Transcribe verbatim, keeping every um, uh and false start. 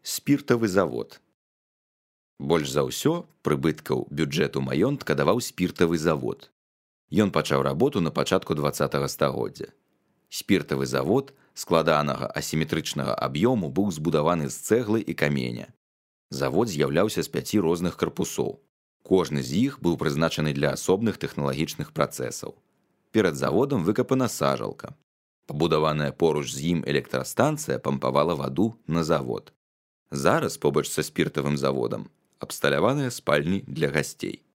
Спіртавы завод. Больш за ўсё прыбыткаў бюджэту маёнтка даваў спіртавы завод. Ён пачаў работу на пачатку дваццатага стагоддзя. Спіртавы завод складанага асіметрычнага аб'ёму быў збудаваны з цэглы і каменя. Завод з'яўляўся з пяці розных карпусоў. Кожны з іх быў прызначаны для асобных тэхналагічных працэсаў. Перад заводам выкапана сажалка. Пабудаваная поруч з ім электрастанцыя пампавала ваду на завод. Зараз побач са спіртавым заводам абсталяваныя спальні для гасцей.